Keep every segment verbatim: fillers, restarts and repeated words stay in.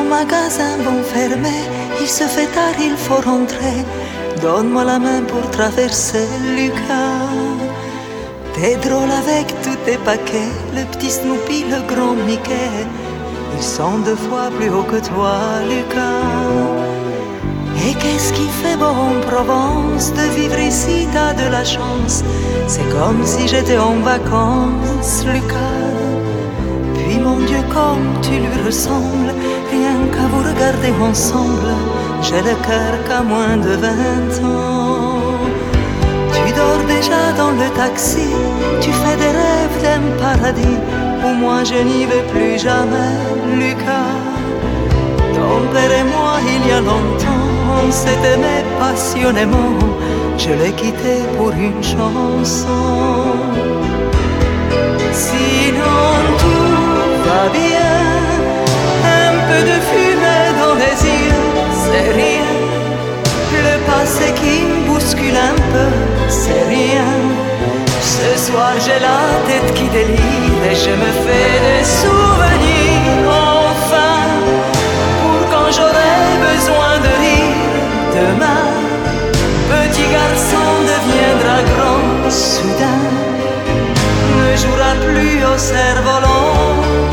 magasins vont fermer, il se fait tard, il faut rentrer. Donne-moi la main pour traverser, Lucas. T'es drôle avec tous tes paquets, le petit Snoopy, le grand Mickey. Ils sont deux fois plus hauts que toi, Lucas. Et qu'est-ce qui fait beau en Provence, de vivre ici, t'as de la chance. C'est comme si j'étais en vacances, Lucas. Puis mon Dieu, comme tu lui ressembles, rien qu'à vous regarder ensemble, j'ai le cœur qu'à moins de vingt ans. Tu dors déjà dans le taxi, tu fais des rêves d'un paradis où moi je n'y vais plus jamais, Lucas. Ton père et moi, il y a longtemps, on s'est aimé passionnément. Je l'ai quitté pour une chanson. Sinon tout va bien, un peu de fumée dans les yeux, c'est rien. Le passé qui me bouscule un peu, c'est rien. Ce soir j'ai la tête qui délire et je me fais des souvenirs. Enfin, pour quand j'aurai besoin de rire, demain, petit garçon deviendra grand soudain, ne jouera plus au cerf-volant.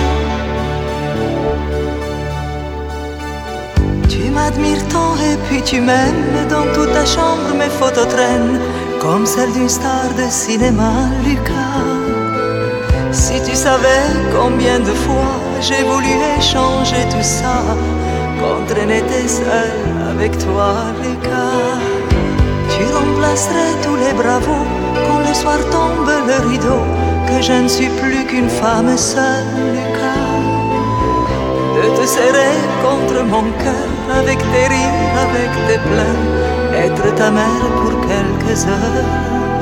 Tu m'admires tant et puis tu m'aimes, dans toute ta chambre mes photos traînent comme celle d'une star de cinéma, Lucas. Si tu savais combien de fois j'ai voulu échanger tout ça contre un été seul avec toi, Lucas. Tu remplacerais tous les bravos quand le soir tombe le rideau, que je ne suis plus qu'une femme seule, Lucas. De te serrer contre mon cœur avec tes rires, avec tes pleurs, être ta mère pour quelques heures.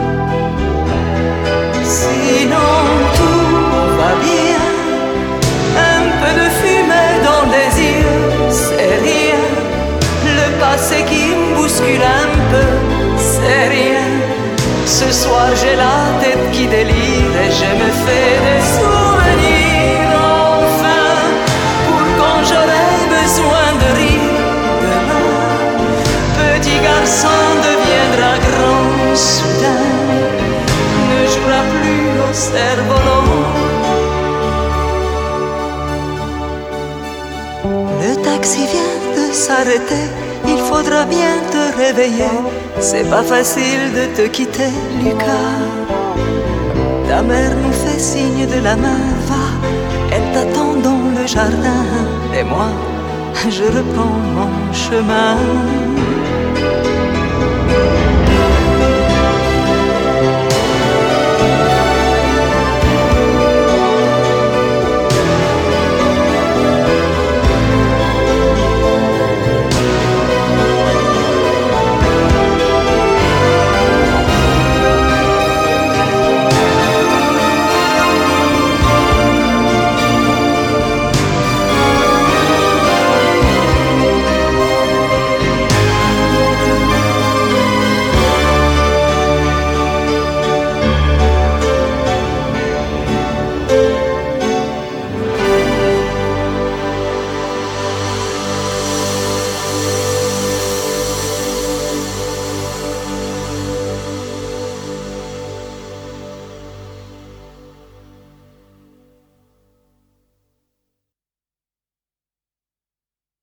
Sinon tout va bien, un peu de fumée dans les yeux, c'est rien. Le passé qui me bouscule un peu, c'est rien. Ce soir j'ai la tête qui délire et je me fais des souvenirs. Enfin, pour quand j'aurai besoin de rire, demain, petit garçon deviendra grand soudain, ne jouera plus au cerf-volant. Le taxi vient de s'arrêter, il faudra bien te réveiller. C'est pas facile de te quitter, Lucas. Ta mère nous fait signe de la main, va, elle t'attend dans le jardin. Et moi, je reprends mon chemin.